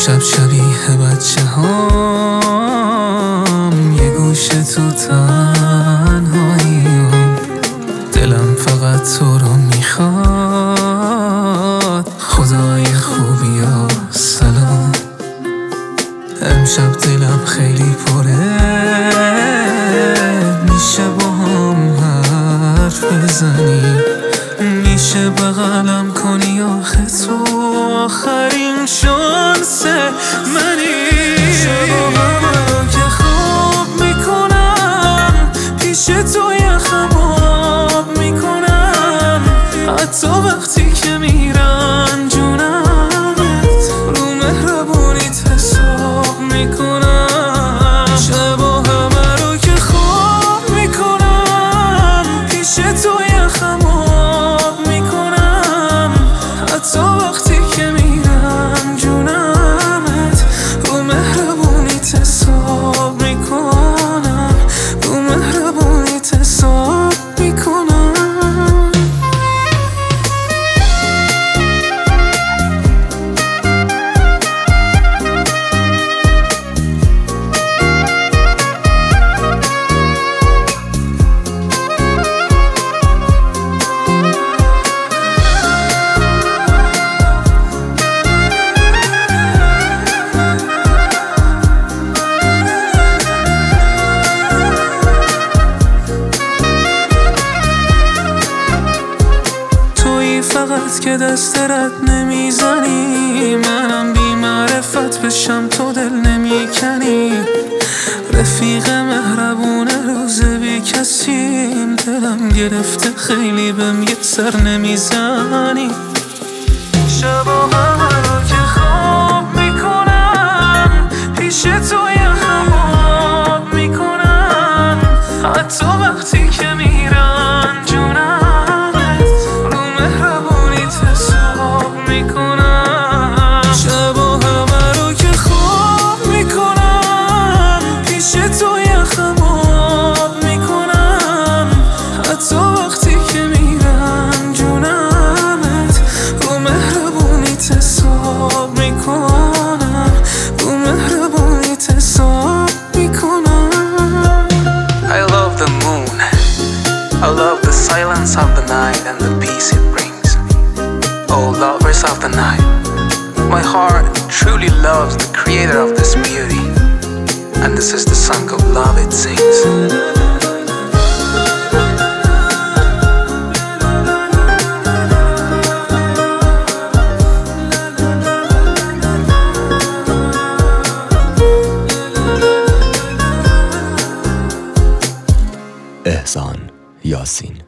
امشب شبیه بچه هام، یه گوشه تو تنهاییم، دلم فقط تو رو میخواد. خدای خوبی ها سلام، امشب دلم خیلی پره، میشه با هم حرف بزنی، میشه بغلم کنی، آخه تو آخرین شانس منی. شبا رو که خواب میکنم، پیش تو یخم آب میکنم، حتی وقتی که میرن جونمت، رو مهربونیت حساب میکنم. شبا همه رو که خواب میکنم، پیش تو یخم آب میکنم، حتی وقتی که میرن جونمت، رو مهربونیت حساب میکنم، رو مهربونیت حساب میکنم. فقط که دست رد نمیزنی، منم بی معرفت بشم تو دل نمیکنی. رفیق مهربونه روز بی کسیم، دلم گرفته خیلی بهم یه سر نمیزنی. شبا همه رو که خواب میکنم، پیش تو یخم آب میکنم، حتی وقتی که میرن جونمت، رو مهربونیت حساب میکنم. شبا همه رو که خواب میکنم، پیش تو یخم آب میکنم، حتی وقتی که میرن جونمت، رو مهربونیت حساب میکنم، رو مهربونیت حساب میکنم. I love the moon, I love the silence of the night and the peace it brings. Oh lovers of the night, my heart truly loves the creator of this beauty, and this is the song of love it sings. احسان یاسین.